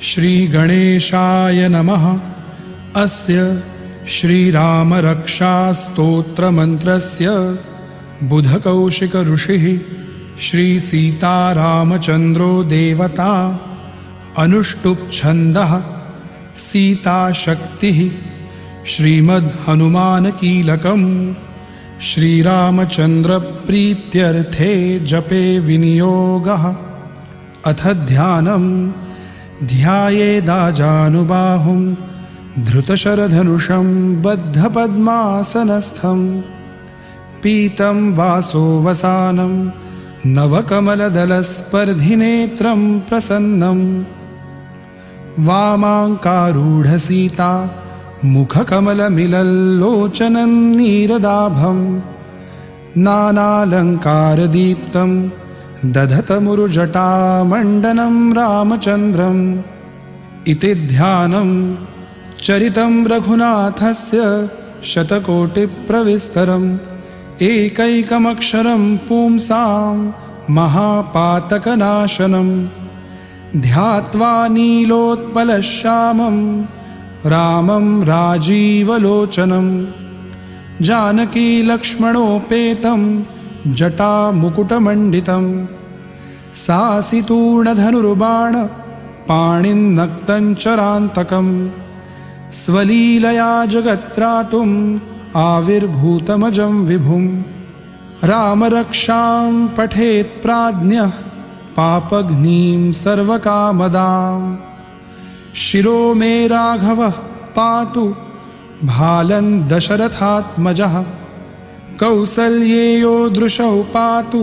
श्रीगणेशाय नमः। अस्य श्रीरामरक्षास्तोत्रमन्त्रस्य बुधकौशिकऋषिः श्रीसीतारामचन्द्रो देवता अनुष्टुप्छन्दः सीताशक्तिः श्रीमद्हनुमानकीलकम् श्रीरामचन्द्रप्रीत्यर्थे जपे विनियोगः। अथ ध्यानम्। ध्यायेदाजानुबाहुं धृतशरधनुषं बद्धपद्मासनस्थं पीतं वासोवसानं नवकमलदलस्पर्धिनेत्रं प्रसन्नम् वामाङ्कारूढसीता मुखकमलमिलल्लोचनं नीरदाभं नानालङ्कारदीप्तं दधतमुरुजटामण्डनं रामचन्द्रम् इति ध्यानं। चरितं रघुनाथस्य शतकोटिप्रविस्तरम् एकैकमक्षरं पुंसां महापातकनाशनं ध्यात्वा नीलोत्पलश्यामं रामं राजीवलोचनं जानकीलक्ष्मणोपेतं जटामुकुटमण्डितं सासितूर्णधनुर्बाण पाणिन्नक्तञ्चरान्तकं स्वलीलया जगत्त्रातुम् आविर्भूतमजं विभुं रामरक्षां पठेत् प्राज्ञः पापघ्नीं सर्वकामदां शिरो मे राघवः पातु भालं दशरथात्मजः कौसल्येयो दृशौ पातु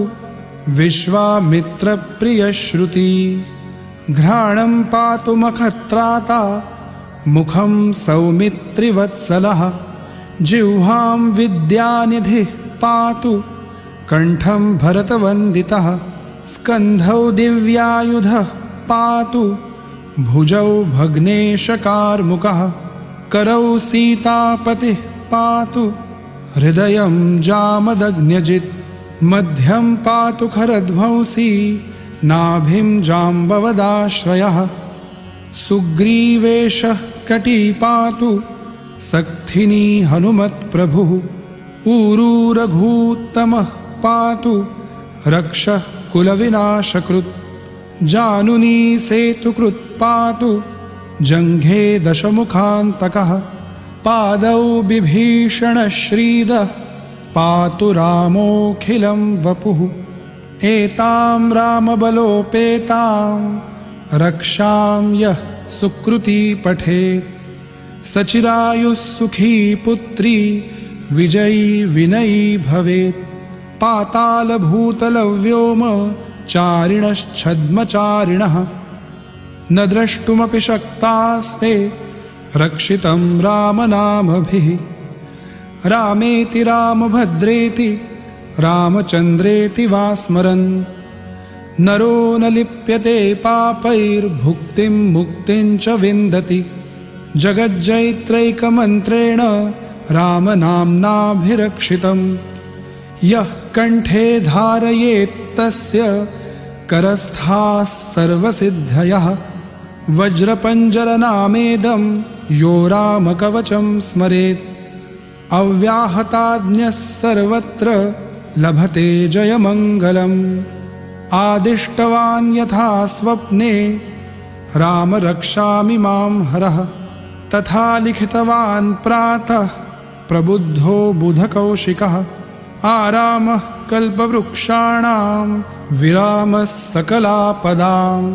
विश्वामित्रप्रियश्रुती घ्राणं पातु मखत्राता मुखं सौमित्रिवत्सलः जिह्वां विद्यानिधिः पातु कण्ठं भरतवन्दितः स्कन्धौ दिव्यायुधः पातु भुजौ भग्नेशकार्मुकः करौ सीतापतिः पातु हृदयं जामदग्न्यजित् मध्यं पातु खरध्वंसी नाभिं जाम्बवदाश्रयः सुग्रीवेशः कटी पातु सक्थिनी हनुमत्प्रभुः ऊरू रघूत्तमः पातु रक्षः कुलविनाशकृत् जानुनी सेतुकृत् पातु जङ्घे दशमुखान्तकः पादौ बिभीषणश्रीदः पातु रामोऽखिलं वपुः एतां रामबलोपेतां रक्षां यः सुकृती पठेत् सचिरायुः सुखी पुत्री विजयी विनयी भवेत् पातालभूतलव्योम चारिणश्छद्मचारिणः न द्रष्टुमपि शक्तास्ते रक्षितं रामनामभिः रामेति रामभद्रेति रामचन्द्रेति वा स्मरन् नरो न लिप्यते पापैर्भुक्तिं मुक्तिं च विन्दति जगज्जैत्रैकमन्त्रेण रामनाम्नाभिरक्षितं यः कण्ठे धारयेत्तस्य करस्थाः सर्वसिद्धयः वज्रपञ्जरनामेदं यो रामकवचं स्मरेत् अव्याहताज्ञः सर्वत्र लभते जयमङ्गलम् आदिष्टवान् यथा स्वप्ने राम रक्षामि मां हरः तथा लिखितवान् प्रातः प्रबुद्धो बुधकौशिकः आरामः कल्पवृक्षाणां विरामः सकलापदाम्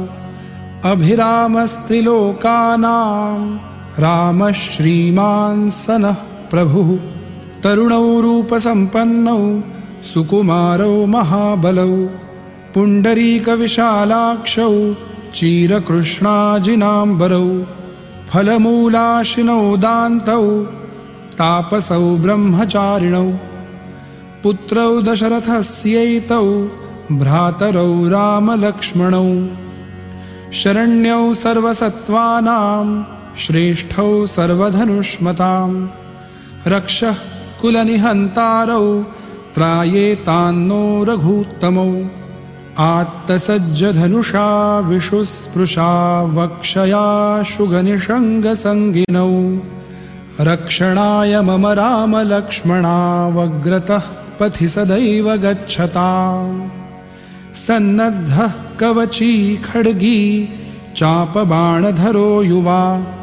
अभिरामस्त्रिलोकानां रामः श्रीमान् सनः प्रभुः तरुणौ रूपसम्पन्नौ सुकुमारौ महाबलौ पुण्डरीकविशालाक्षौ चीरकृष्णाजिनाम्बरौ फलमूलाशिनौ दान्तौ तापसौ ब्रह्मचारिणौ पुत्रौ दशरथस्यैतौ भ्रातरौ रामलक्ष्मणौ शरण्यौ सर्वसत्त्वानां श्रेष्ठौ सर्वधनुष्मतां रक्षः कुलनिहन्तारौ त्रायेतान्नो रघूत्तमौ आत्तसज्जधनुषा विषुस्पृशा वक्षया शुगनिषङ्गसङ्गिनौ रक्षणाय मम रामलक्ष्मणावग्रतः पथि सदैव गच्छता सन्नद्धः कवची खड्गी चापबाणधरो युवा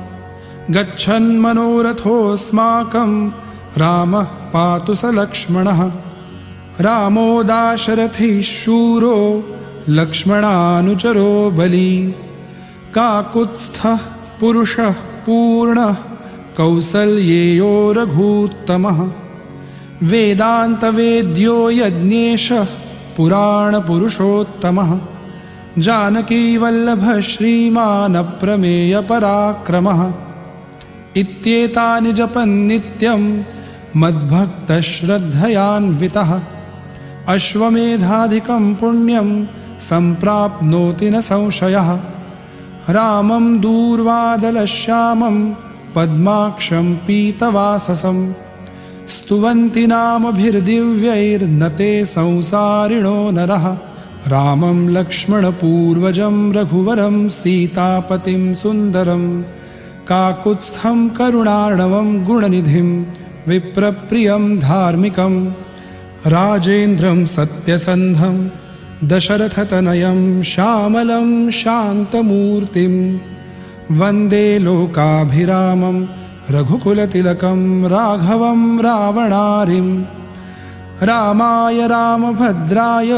गच्छन्मनोरथोऽस्माकं रामः पातु स लक्ष्मणः रामो दाशरथी शूरो लक्ष्मणानुचरो बली काकुत्स्थः पुरुषः पूर्णः कौसल्येयो रघूत्तमः वेदान्तवेद्यो यज्ञेशः पुराणपुरुषोत्तमः जानकीवल्लभः श्रीमानप्रमेयपराक्रमः इत्येतानि जपन्नित्यं मद्भक्तश्रद्धयान्वितः अश्वमेधाधिकं पुण्यं सम्प्राप्नोति न संशयः रामं दूर्वादलश्यामं पद्माक्षं पीतवाससं स्तुवन्ति नामभिर्दिव्यैर्न ते संसारिणो नरः रामं लक्ष्मणपूर्वजं रघुवरं सीतापतिं सुन्दरं काकुत्स्थं करुणार्णवं गुणनिधिं विप्रप्रियं धार्मिकं राजेन्द्रं सत्यसन्धं दशरथतनयं श्यामलं शान्तमूर्तिं वन्दे लोकाभिरामं रघुकुलतिलकं राघवं रावणारिं रामाय रामभद्राय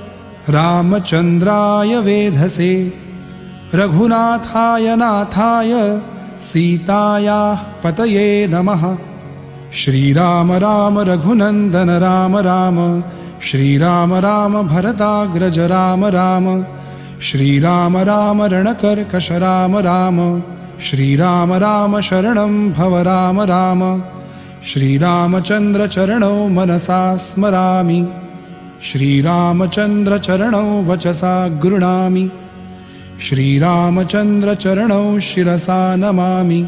रामचन्द्राय वेधसे रघुनाथाय नाथाय सीतायाः पतये नमः श्रीराम राम रघुनन्दन राम राम श्रीराम राम भरताग्रज राम राम श्रीराम राम रणकर्कश राम राम श्रीराम राम शरणं भव राम राम श्रीरामचन्द्रचरणौ मनसा स्मरामि श्रीरामचन्द्रचरणौ वचसा गृह्णामि श्रीरामचन्द्रचरणौ शिरसा नमामि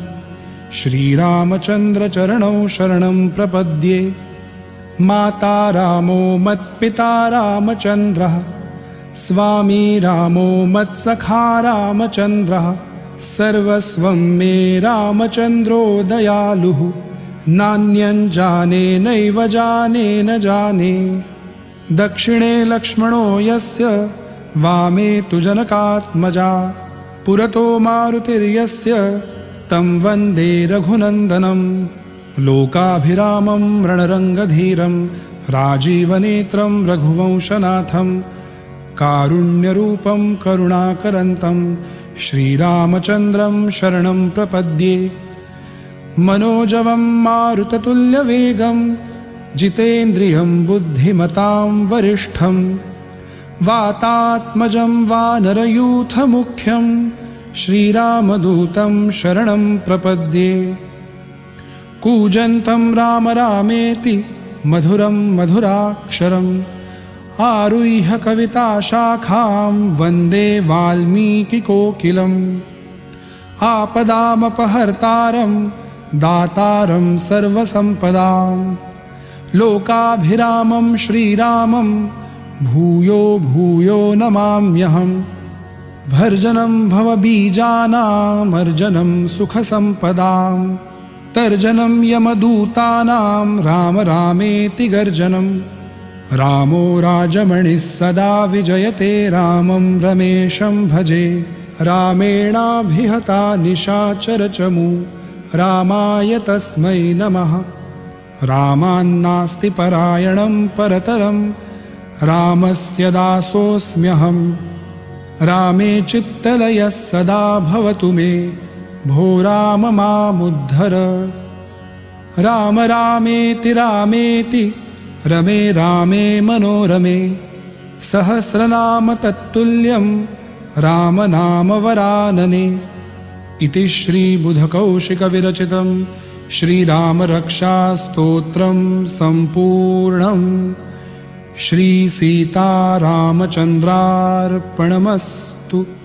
श्रीरामचन्द्रचरणौ शरणं प्रपद्ये माता रामो मत्पिता रामचन्द्रः स्वामी रामो मत्सखा रामचन्द्रः सर्वस्वं मे रामचन्द्रो दयालुः नान्यं जाने नैव जाने न जाने दक्षिणे लक्ष्मणो यस्य वामे तु जनकात्मजा पुरतो मारुतिर्यस्य तं वन्दे रघुनन्दनं लोकाभिरामं रणरङ्गधीरं राजीवनेत्रं रघुवंशनाथं कारुण्यरूपं करुणाकरन्तं श्रीरामचन्द्रं शरणं प्रपद्ये मनोजवं मारुततुल्यवेगं जितेन्द्रियं बुद्धिमतां वरिष्ठं वातात्मजं वानरयूथमुख्यं श्रीरामदूतं शरणं प्रपद्ये कूजन्तं राम रामेति मधुरं मधुराक्षरम् आरुह्य कविताशाखां वन्दे वाल्मीकिकोकिलम् आपदामपहर्तारं दातारं सर्वसम्पदां लोकाभिरामं श्रीरामं भूयो भूयो नमाम्यहम् भर्जनं भवबीजानामर्जनं सुखसम्पदां तर्जनं यमदूतानां राम रामेति गर्जनं रामो राजमणिः सदा विजयते रामं रमेशं भजे रामेणाभिहता निशाचरचमू रामाय तस्मै नमः रामान्नास्ति परायणं परतरं रामस्य दासोऽस्म्यहम् रामे चित्तलयः सदा भवतु मे भो राम मामुद्धर राम रामेति रामेति रमे रामे मनोरमे सहस्रनाम तत्तुल्यं रामनामवरानने इति श्रीबुधकौशिकविरचितं श्रीरामरक्षास्तोत्रं सम्पूर्णम् श्रीसीतारामचन्द्रार्पणमस्तु।